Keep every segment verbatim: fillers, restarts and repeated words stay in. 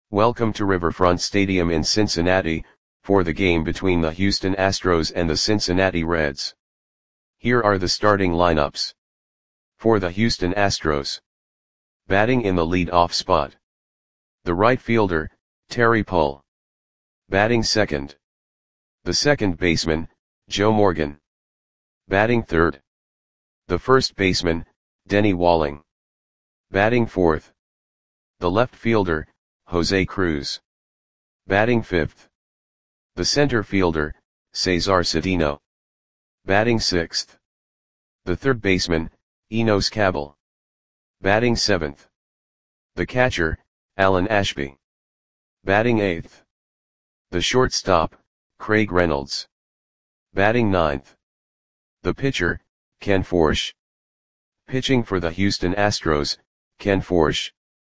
Welcome to Riverfront Stadium in Cincinnati, for the game between the Houston Astros and the Cincinnati Reds. Here are the starting lineups. For the Houston Astros. Batting in the lead-off spot. The right fielder, Terry Pull. Batting second. The second baseman, Joe Morgan. Batting third. The first baseman, Denny Walling. Batting fourth. The left fielder, Jose Cruz. Batting fifth. The center fielder, Cesar Cedeno. Batting sixth. The third baseman, Enos Cabell. Batting seventh. The catcher, Alan Ashby. Batting eighth. The shortstop, Craig Reynolds. Batting ninth. The pitcher, Ken Forsch. Pitching for the Houston Astros, Ken Forsch.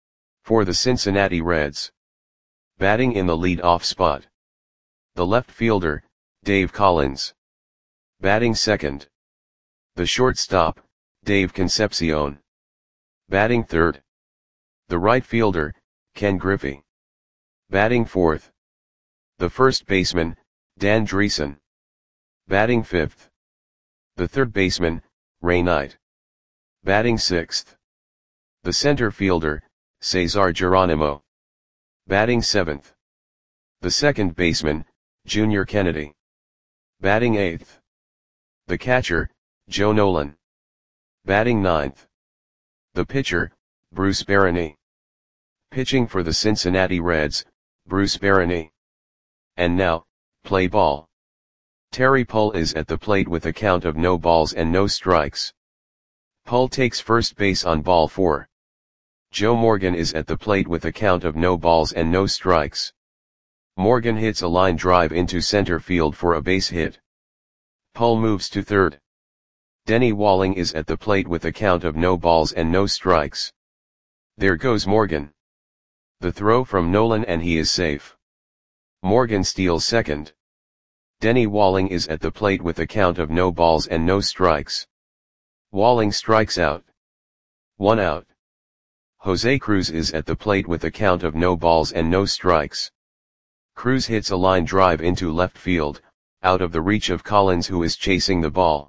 For the Cincinnati Reds. Batting in the lead-off spot. The left fielder, Dave Collins. Batting second. The shortstop, Dave Concepcion. Batting third. The right fielder, Ken Griffey. Batting fourth. The first baseman, Dan Dreesen. Batting fifth. The third baseman, Ray Knight. Batting sixth. The center fielder, Cesar Geronimo. Batting seventh. The second baseman, Junior Kennedy. Batting eighth. The catcher, Joe Nolan. Batting ninth. The pitcher, Bruce Barany. Pitching for the Cincinnati Reds, Bruce Barany. And now, play ball. Terry Pull is at the plate with a count of no balls and no strikes. Pull takes first base on ball four. Joe Morgan is at the plate with a count of no balls and no strikes. Morgan hits a line drive into center field for a base hit. Pull moves to third. Denny Walling is at the plate with a count of no balls and no strikes. There goes Morgan. The throw from Nolan and he is safe. Morgan steals second. Denny Walling is at the plate with a count of no balls and no strikes. Walling strikes out. One out. Jose Cruz is at the plate with a count of no balls and no strikes. Cruz hits a line drive into left field, out of the reach of Collins who is chasing the ball.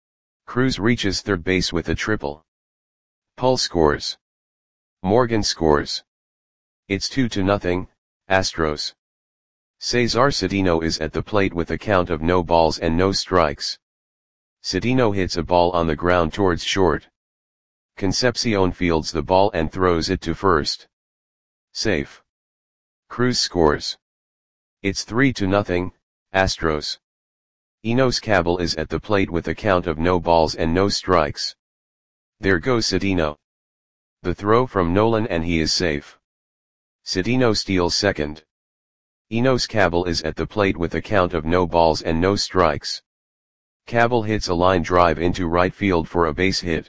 Cruz reaches third base with a triple. Pull scores. Morgan scores. It's two to nothing, Astros. Cesar Cedeno is at the plate with a count of no balls and no strikes. Cedeno hits a ball on the ground towards short. Concepcion fields the ball and throws it to first. Safe. Cruz scores. It's three to nothing, Astros. Enos Cabell is at the plate with a count of no balls and no strikes. There goes Cedeno. The throw from Nolan and he is safe. Cedeno steals second. Enos Cabell is at the plate with a count of no balls and no strikes. Cabell hits a line drive into right field for a base hit.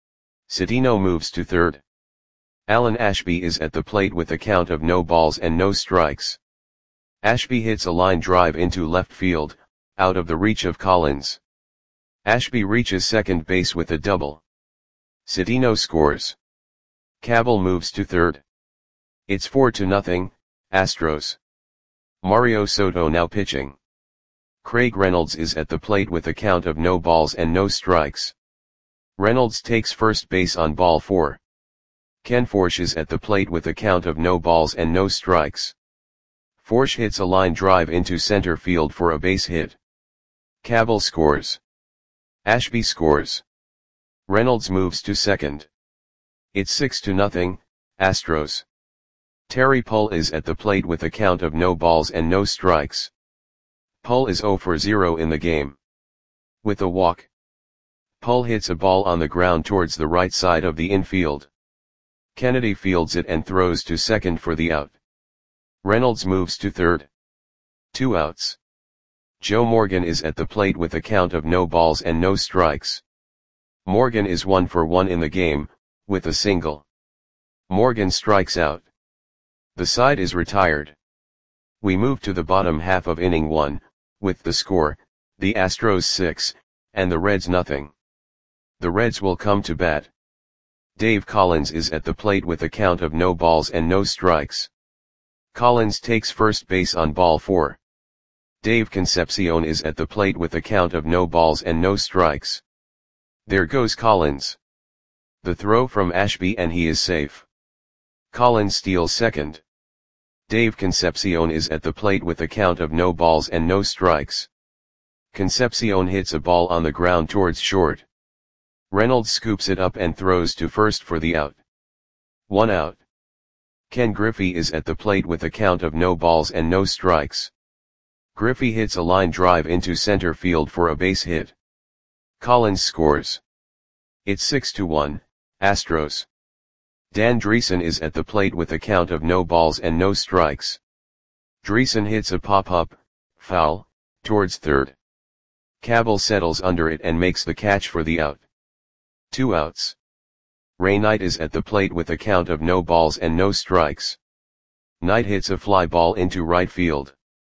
Cedeno moves to third. Alan Ashby is at the plate with a count of no balls and no strikes. Ashby hits a line drive into left field, out of the reach of Collins. Ashby reaches second base with a double. Cedeno scores. Cabell moves to third. It's four to nothing, Astros. Mario Soto now pitching. Craig Reynolds is at the plate with a count of no balls and no strikes. Reynolds takes first base on ball four. Ken Forsch is at the plate with a count of no balls and no strikes. Forsch hits a line drive into center field for a base hit. Cabell scores. Ashby scores. Reynolds moves to second. It's six to nothing, Astros. Terry Pull is at the plate with a count of no balls and no strikes. Pull is zero for zero in the game. With a walk. Pull hits a ball on the ground towards the right side of the infield. Kennedy fields it and throws to second for the out. Reynolds moves to third. Two outs. Joe Morgan is at the plate with a count of no balls and no strikes. Morgan is one for one in the game, with a single. Morgan strikes out. The side is retired. We move to the bottom half of inning one, with the score, the Astros six, and the Reds nothing. The Reds will come to bat. Dave Collins is at the plate with a count of no balls and no strikes. Collins takes first base on ball four. Dave Concepcion is at the plate with a count of no balls and no strikes. There goes Collins. The throw from Ashby and he is safe. Collins steals second. Dave Concepcion is at the plate with a count of no balls and no strikes. Concepcion hits a ball on the ground towards short. Reynolds scoops it up and throws to first for the out. One out. Ken Griffey is at the plate with a count of no balls and no strikes. Griffey hits a line drive into center field for a base hit. Collins scores. It's six to one, Astros. Dan Dreesen is at the plate with a count of no balls and no strikes. Dreesen hits a pop-up, foul, towards third. Cabell settles under it and makes the catch for the out. Two outs. Ray Knight is at the plate with a count of no balls and no strikes. Knight hits a fly ball into right field.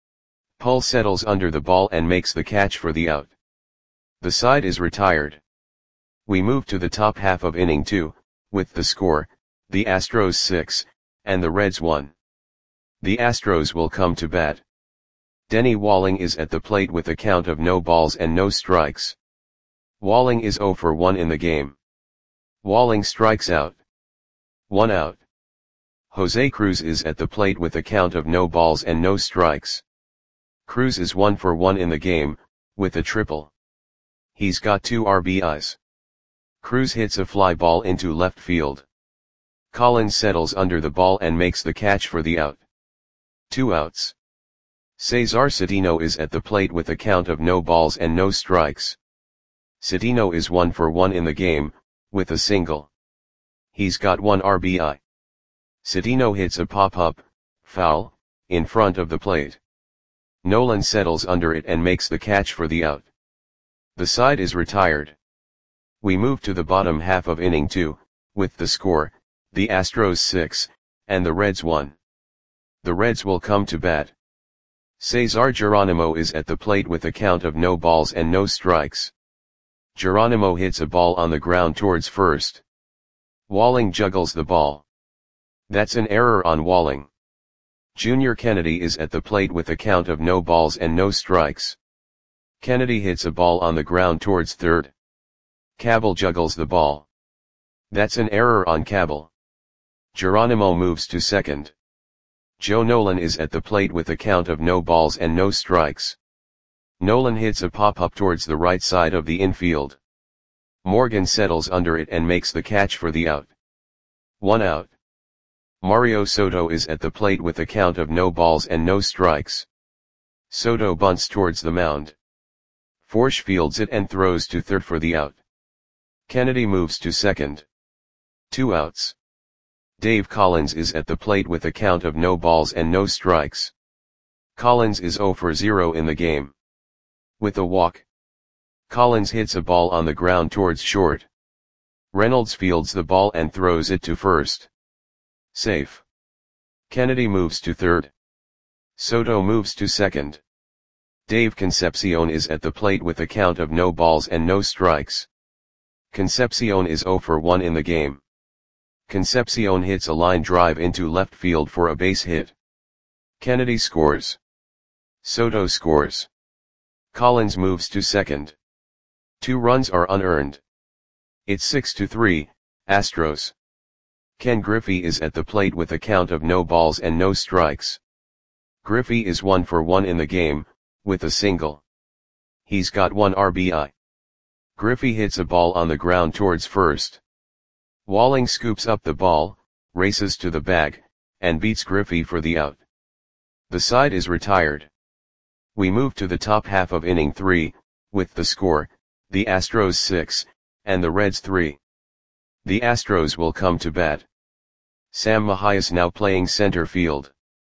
Pull settles under the ball and makes the catch for the out. The side is retired. We move to the top half of inning two, with the score, the Astros six, and the Reds one. The Astros will come to bat. Denny Walling is at the plate with a count of no balls and no strikes. Walling is oh for one in the game. Walling strikes out. One out. Jose Cruz is at the plate with a count of no balls and no strikes. Cruz is one for one in the game, with a triple. He's got two R B Is. Cruz hits a fly ball into left field. Collins settles under the ball and makes the catch for the out. Two outs. Cesar Cedeno is at the plate with a count of no balls and no strikes. Cedeno is one for one in the game, with a single. He's got one R B I. Cedeno hits a pop-up, foul, in front of the plate. Nolan settles under it and makes the catch for the out. The side is retired. We move to the bottom half of inning two, with the score, the Astros six, and the Reds one. The Reds will come to bat. Cesar Geronimo is at the plate with a count of no balls and no strikes. Geronimo hits a ball on the ground towards first. Walling juggles the ball. That's an error on Walling. Junior Kennedy is at the plate with a count of no balls and no strikes. Kennedy hits a ball on the ground towards third. Cabell juggles the ball. That's an error on Cabell. Geronimo moves to second. Joe Nolan is at the plate with a count of no balls and no strikes. Nolan hits a pop-up towards the right side of the infield. Morgan settles under it and makes the catch for the out. One out. Mario Soto is at the plate with a count of no balls and no strikes. Soto bunts towards the mound. Forsch fields it and throws to third for the out. Kennedy moves to second. Two outs. Dave Collins is at the plate with a count of no balls and no strikes. Collins is oh for zero in the game. With a walk. Collins hits a ball on the ground towards short. Reynolds fields the ball and throws it to first. Safe. Kennedy moves to third. Soto moves to second. Dave Concepcion is at the plate with a count of no balls and no strikes. Concepcion is oh for one in the game. Concepcion hits a line drive into left field for a base hit. Kennedy scores. Soto scores. Collins moves to second. Two runs are unearned. It's six to three, Astros. Ken Griffey is at the plate with a count of no balls and no strikes. Griffey is one for one in the game, with a single. He's got one R B I. Griffey hits a ball on the ground towards first. Walling scoops up the ball, races to the bag, and beats Griffey for the out. The side is retired. We move to the top half of inning three, with the score, the Astros six, and the Reds three. The Astros will come to bat. Sam Mahias now playing center field.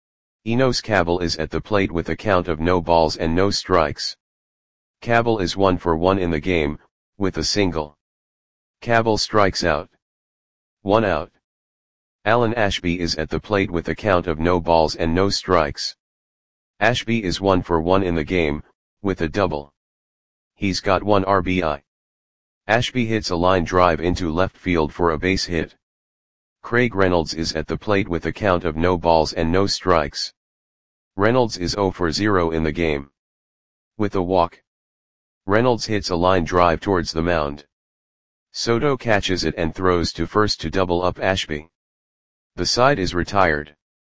Enos Cabell is at the plate with a count of no balls and no strikes. Cabell is one for one in the game, with a single. Cabell strikes out. One out. Alan Ashby is at the plate with a count of no balls and no strikes. Ashby is one for one in the game, with a double. He's got one R B I. Ashby hits a line drive into left field for a base hit. Craig Reynolds is at the plate with a count of no balls and no strikes. Reynolds is zero for zero in the game. With a walk, Reynolds hits a line drive towards the mound. Soto catches it and throws to first to double up Ashby. The side is retired.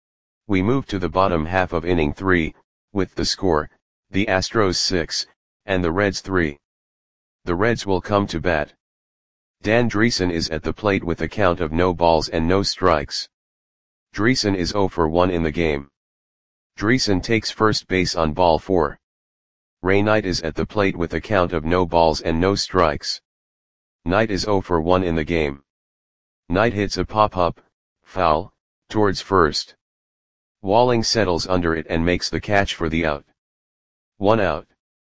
We move to the bottom half of inning three, with the score, the Astros six, and the Reds three. The Reds will come to bat. Dan Driessen is at the plate with a count of no balls and no strikes. Driessen is zero for one in the game. Driessen takes first base on ball four. Ray Knight is at the plate with a count of no balls and no strikes. Knight is zero for one in the game. Knight hits a pop-up, foul, towards first. Walling settles under it and makes the catch for the out. One out.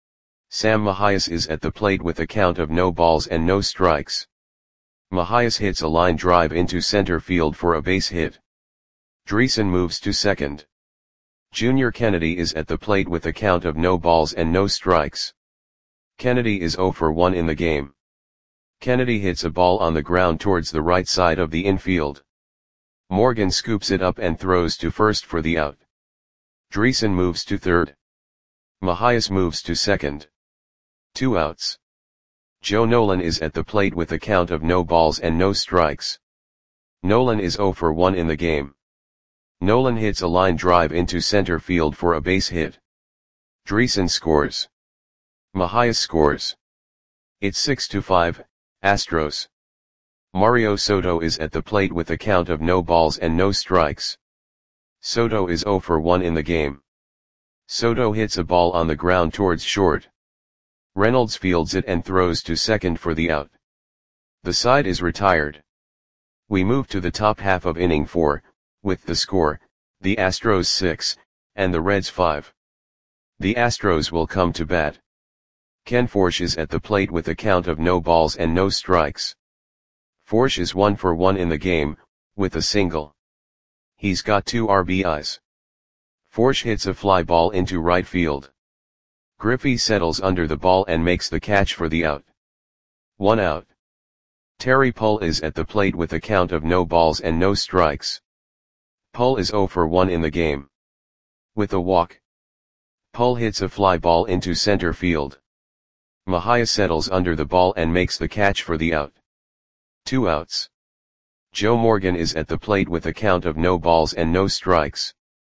Sam Mahias is at the plate with a count of no balls and no strikes. Mahias hits a line drive into center field for a base hit. Driessen moves to second. Junior Kennedy is at the plate with a count of no balls and no strikes. Kennedy is zero for one in the game. Kennedy hits a ball on the ground towards the right side of the infield. Morgan scoops it up and throws to first for the out. Driessen moves to third. Mahias moves to second. Two outs. Joe Nolan is at the plate with a count of no balls and no strikes. Nolan is zero for one in the game. Nolan hits a line drive into center field for a base hit. Driessen scores. Mahias scores. It's six to five, Astros. Mario Soto is at the plate with a count of no balls and no strikes. Soto is zero for one in the game. Soto hits a ball on the ground towards short. Reynolds fields it and throws to second for the out. The side is retired. We move to the top half of inning four, with the score, the Astros six, and the Reds five. The Astros will come to bat. Ken Forsch is at the plate with a count of no balls and no strikes. Forsch is one for one in the game, with a single. He's got two R B Is. Forsch hits a fly ball into right field. Griffey settles under the ball and makes the catch for the out. One out. Terry Pull is at the plate with a count of no balls and no strikes. Pull is zero for one in the game. With a walk, Pull hits a fly ball into center field. Mahias settles under the ball and makes the catch for the out. Two outs. Joe Morgan is at the plate with a count of no balls and no strikes.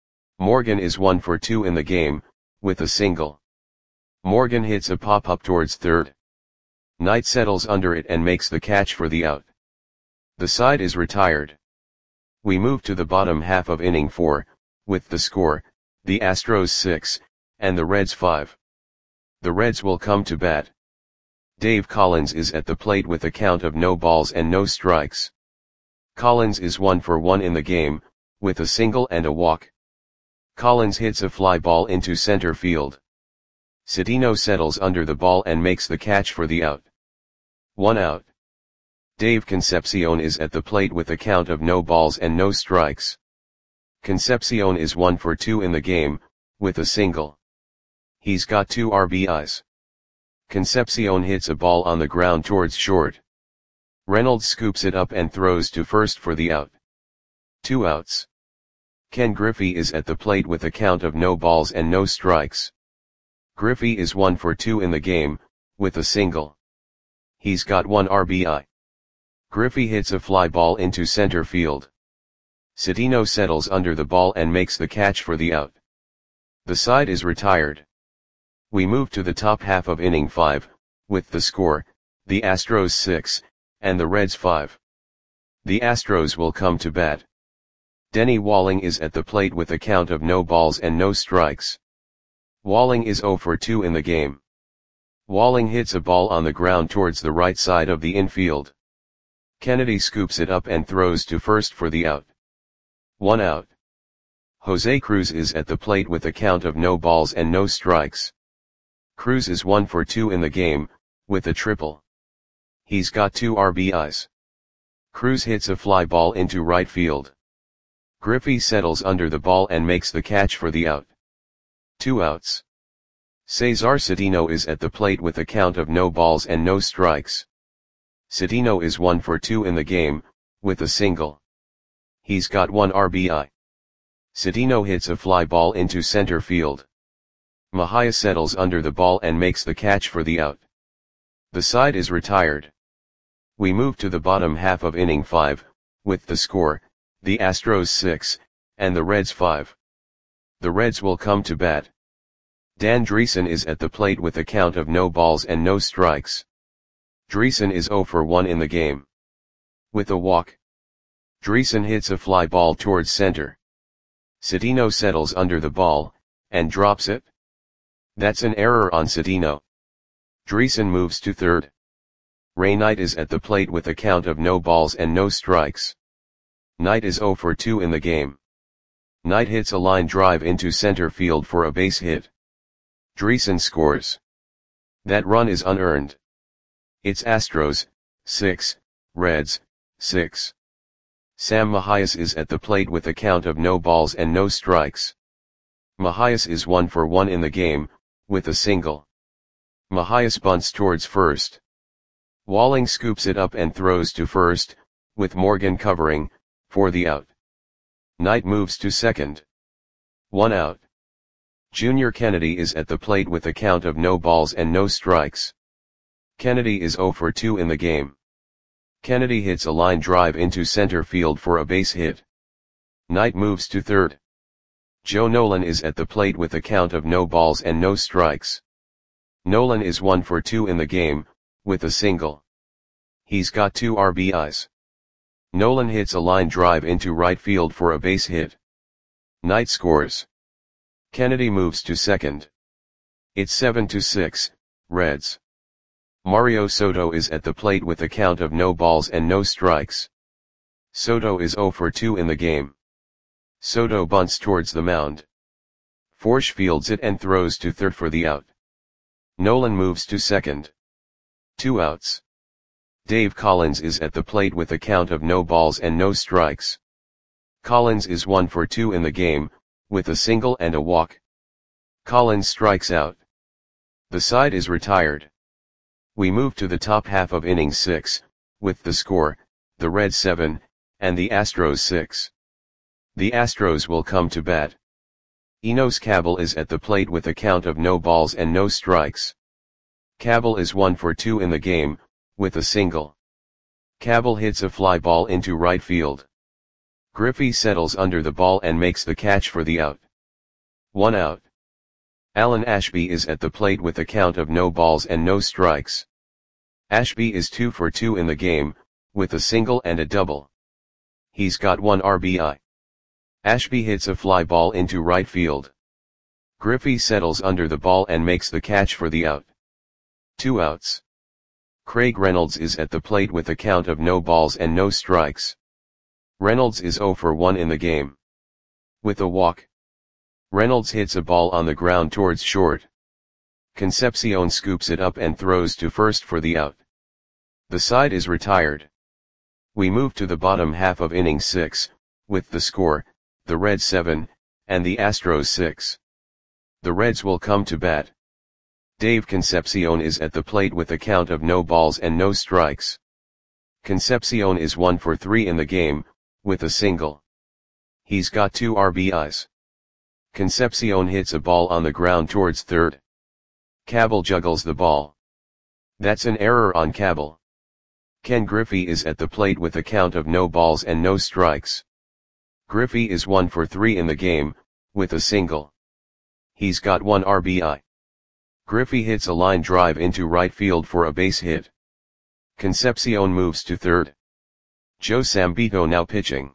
Morgan is one for two in the game, with a single. Morgan hits a pop-up towards third. Knight settles under it and makes the catch for the out. The side is retired. We move to the bottom half of inning four, with the score, the Astros six, and the Reds five. The Reds will come to bat. Dave Collins is at the plate with a count of no balls and no strikes. Collins is one for one in the game, with a single and a walk. Collins hits a fly ball into center field. Cedeno settles under the ball and makes the catch for the out. One out. Dave Concepcion is at the plate with a count of no balls and no strikes. Concepcion is one for two in the game, with a single. He's got two R B Is. Concepcion hits a ball on the ground towards short. Reynolds scoops it up and throws to first for the out. Two outs. Ken Griffey is at the plate with a count of no balls and no strikes. Griffey is one for two in the game, with a single. He's got one R B I. Griffey hits a fly ball into center field. Cedeno settles under the ball and makes the catch for the out. The side is retired. We move to the top half of inning five, with the score, the Astros six, and the Reds five. The Astros will come to bat. Denny Walling is at the plate with a count of no balls and no strikes. Walling is zero for two in the game. Walling hits a ball on the ground towards the right side of the infield. Kennedy scoops it up and throws to first for the out. One out. Jose Cruz is at the plate with a count of no balls and no strikes. Cruz is one for two in the game, with a triple. He's got two R B Is. Cruz hits a fly ball into right field. Griffey settles under the ball and makes the catch for the out. Two outs. Cesar Cedeno is at the plate with a count of no balls and no strikes. Cedeno is one for two in the game, with a single. He's got one R B I. Citino hits a fly ball into center field. Mejia settles under the ball and makes the catch for the out. The side is retired. We move to the bottom half of inning five, with the score, the Astros six, and the Reds five. The Reds will come to bat. Dan Driessen is at the plate with a count of no balls and no strikes. Driessen is zero for one in the game. With a walk, Driessen hits a fly ball towards center. Citino settles under the ball, and drops it. That's an error on Citino. Driessen moves to third. Ray Knight is at the plate with a count of no balls and no strikes. Knight is zero for two in the game. Knight hits a line drive into center field for a base hit. Driessen scores. That run is unearned. It's Astros, six, Reds, six. Sam Mejias is at the plate with a count of no balls and no strikes. Mejias is one for one in the game, with a single. Mejias bunts towards first. Walling scoops it up and throws to first, with Morgan covering, for the out. Knight moves to second. One out. Junior Kennedy is at the plate with a count of no balls and no strikes. Kennedy is zero for two in the game. Kennedy hits a line drive into center field for a base hit. Knight moves to third. Joe Nolan is at the plate with a count of no balls and no strikes. Nolan is one for two in the game, with a single. He's got two R B Is. Nolan hits a line drive into right field for a base hit. Knight scores. Kennedy moves to second. It's seven to six, Reds. Mario Soto is at the plate with a count of no balls and no strikes. Soto is zero for two in the game. Soto bunts towards the mound. Forsch fields it and throws to third for the out. Nolan moves to second. Two outs. Dave Collins is at the plate with a count of no balls and no strikes. Collins is one for two in the game, with a single and a walk. Collins strikes out. The side is retired. We move to the top half of inning six, with the score, the Reds seven, and the Astros six. The Astros will come to bat. Enos Cabell is at the plate with a count of no balls and no strikes. Cabell is one for two in the game, with a single. Cabell hits a fly ball into right field. Griffey settles under the ball and makes the catch for the out. One out. Alan Ashby is at the plate with a count of no balls and no strikes. Ashby is two for two in the game, with a single and a double. He's got one R B I. Ashby hits a fly ball into right field. Griffey settles under the ball and makes the catch for the out. Two outs. Craig Reynolds is at the plate with a count of no balls and no strikes. Reynolds is zero for one in the game. With a walk, Reynolds hits a ball on the ground towards short. Concepcion scoops it up and throws to first for the out. The side is retired. We move to the bottom half of inning six, with the score, the Reds seven, and the Astros six. The Reds will come to bat. Dave Concepcion is at the plate with a count of no balls and no strikes. Concepcion is one for three in the game, with a single. He's got two R B Is. Concepcion hits a ball on the ground towards third. Cabell juggles the ball. That's an error on Cabell. Ken Griffey is at the plate with a count of no balls and no strikes. Griffey is one for three in the game, with a single. He's got one R B I. Griffey hits a line drive into right field for a base hit. Concepcion moves to third. Joe Sambito now pitching.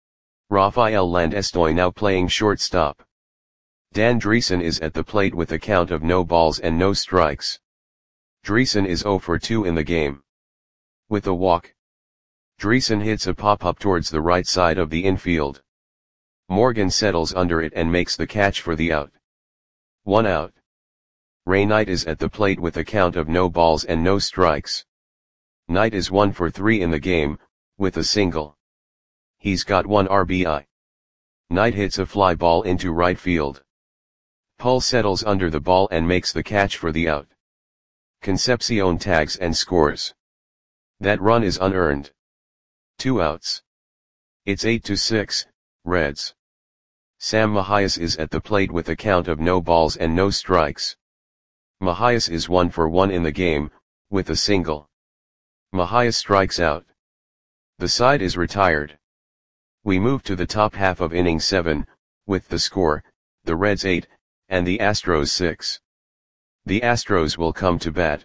Rafael Landestoy now playing shortstop. Dan Driessen is at the plate with a count of no balls and no strikes. Driessen is zero for two in the game. With a walk, Driessen hits a pop-up towards the right side of the infield. Morgan settles under it and makes the catch for the out. One out. Ray Knight is at the plate with a count of no balls and no strikes. Knight is one for three in the game, with a single. He's got one R B I. Knight hits a fly ball into right field. Paul settles under the ball and makes the catch for the out. Concepcion tags and scores. That run is unearned. Two outs. It's eight to six, Reds. Sam Mahias is at the plate with a count of no balls and no strikes. Mahias is one for one in the game, with a single. Mahias strikes out. The side is retired. We move to the top half of inning seven, with the score, the Reds eight, and the Astros six. The Astros will come to bat.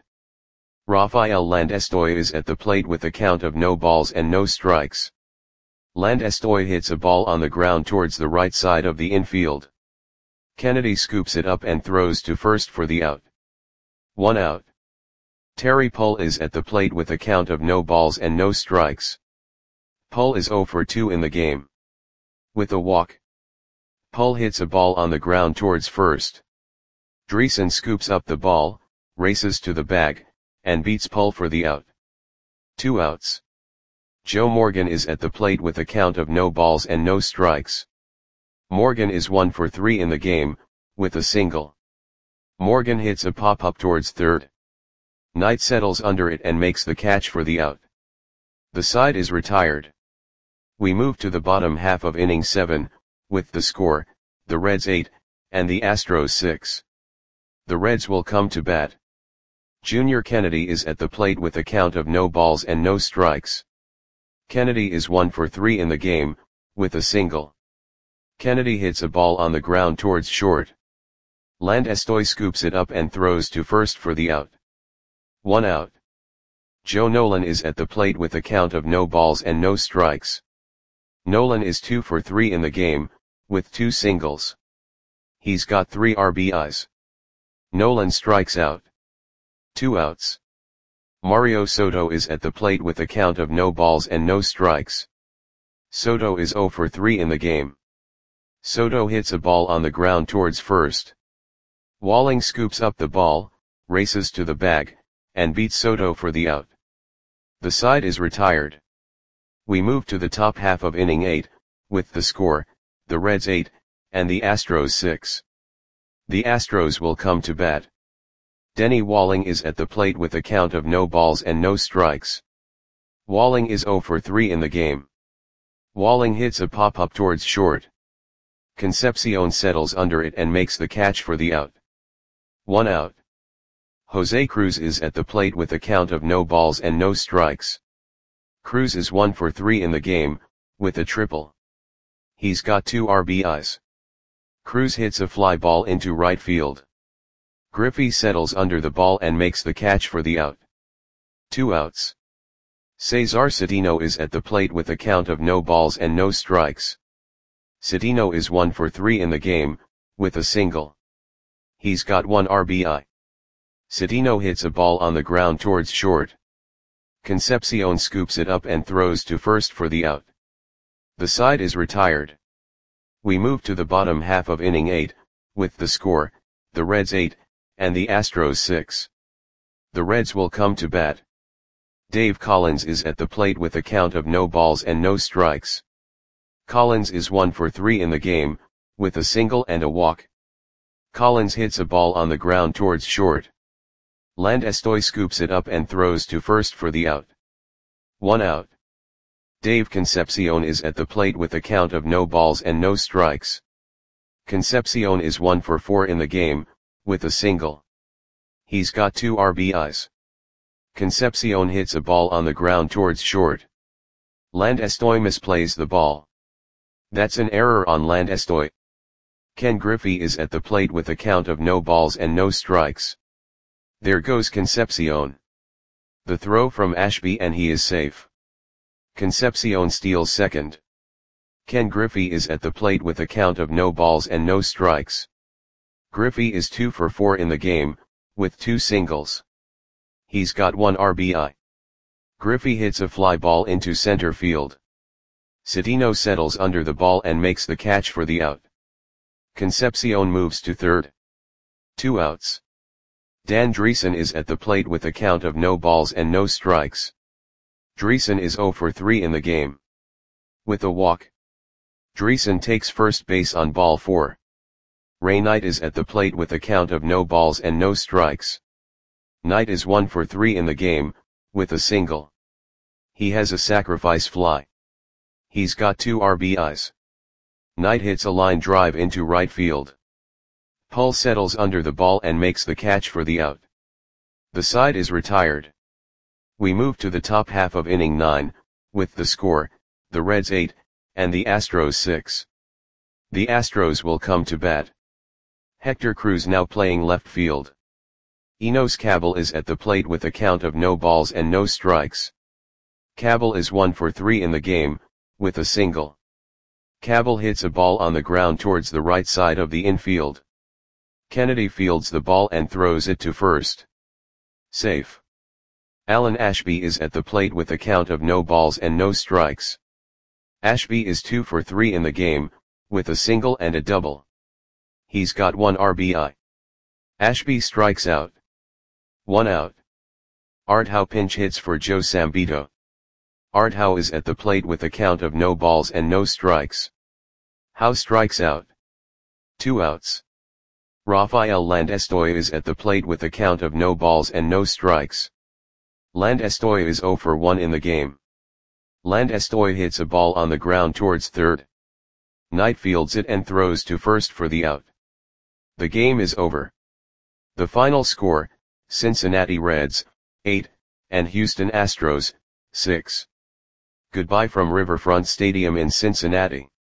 Rafael Landestoy is at the plate with a count of no balls and no strikes. Landestoy hits a ball on the ground towards the right side of the infield. Kennedy scoops it up and throws to first for the out. One out. Terry Pull is at the plate with a count of no balls and no strikes. Pull is zero for two in the game. With a walk. Pull hits a ball on the ground towards first. Dreesen scoops up the ball, races to the bag, and beats Pull for the out. Two outs. Joe Morgan is at the plate with a count of no balls and no strikes. Morgan is one for three in the game, with a single. Morgan hits a pop-up towards third. Knight settles under it and makes the catch for the out. The side is retired. We move to the bottom half of inning seven, with the score, the Reds eight, and the Astros six. The Reds will come to bat. Junior Kennedy is at the plate with a count of no balls and no strikes. Kennedy is one for three in the game, with a single. Kennedy hits a ball on the ground towards short. Landestoy scoops it up and throws to first for the out. One out. Joe Nolan is at the plate with a count of no balls and no strikes. Nolan is two for three in the game, with two singles. He's got three R B Is. Nolan strikes out. Two outs. Mario Soto is at the plate with a count of no balls and no strikes. Soto is zero for three in the game. Soto hits a ball on the ground towards first. Walling scoops up the ball, races to the bag, and beats Soto for the out. The side is retired. We move to the top half of inning eight, with the score, the Reds eight, and the Astros six. The Astros will come to bat. Denny Walling is at the plate with a count of no balls and no strikes. Walling is zero for three in the game. Walling hits a pop-up towards short. Concepcion settles under it and makes the catch for the out. One out. Jose Cruz is at the plate with a count of no balls and no strikes. Cruz is one for three in the game, with a triple. He's got two R B Is. Cruz hits a fly ball into right field. Griffey settles under the ball and makes the catch for the out. Two outs. Cesar Cedeno is at the plate with a count of no balls and no strikes. Cedeno is one for three in the game, with a single. He's got one R B I. Cedeno hits a ball on the ground towards short. Concepcion scoops it up and throws to first for the out. The side is retired. We move to the bottom half of inning eight, with the score, the Reds eight, and the Astros six. The Reds will come to bat. Dave Collins is at the plate with a count of no balls and no strikes. Collins is one for three in the game, with a single and a walk. Collins hits a ball on the ground towards short. Landestoy scoops it up and throws to first for the out. One out. Dave Concepcion is at the plate with a count of no balls and no strikes. Concepcion is one for four in the game, with a single. He's got two R B Is. Concepcion hits a ball on the ground towards short. Landestoy misplays the ball. That's an error on Landestoy. Ken Griffey is at the plate with a count of no balls and no strikes. There goes Concepcion. The throw from Ashby and he is safe. Concepcion steals second. Ken Griffey is at the plate with a count of no balls and no strikes. Griffey is two for four in the game, with two singles. He's got one R B I. Griffey hits a fly ball into center field. Cedeno settles under the ball and makes the catch for the out. Concepcion moves to third. Two outs. Dan Dreesen is at the plate with a count of no balls and no strikes. Dreesen is zero for three in the game. With a walk. Dreesen takes first base on ball four. Ray Knight is at the plate with a count of no balls and no strikes. Knight is one for three in the game, with a single. He has a sacrifice fly. He's got two R B Is. Knight hits a line drive into right field. Pull settles under the ball and makes the catch for the out. The side is retired. We move to the top half of inning nine, with the score, the Reds eight, and the Astros six. The Astros will come to bat. Hector Cruz now playing left field. Enos Cabell is at the plate with a count of no balls and no strikes. Cabell is one for three in the game, with a single. Cabell hits a ball on the ground towards the right side of the infield. Kennedy fields the ball and throws it to first. Safe. Alan Ashby is at the plate with a count of no balls and no strikes. Ashby is two for three in the game, with a single and a double. He's got one R B I. Ashby strikes out. One out. Art Howe pinch hits for Joe Sambito. Art Howe is at the plate with a count of no balls and no strikes. Howe strikes out. Two outs. Rafael Landestoy is at the plate with a count of no balls and no strikes. Landestoy is zero for one in the game. Landestoy hits a ball on the ground towards third. Knight fields it and throws to first for the out. The game is over. The final score, Cincinnati Reds, eight, and Houston Astros, six. Goodbye from Riverfront Stadium in Cincinnati.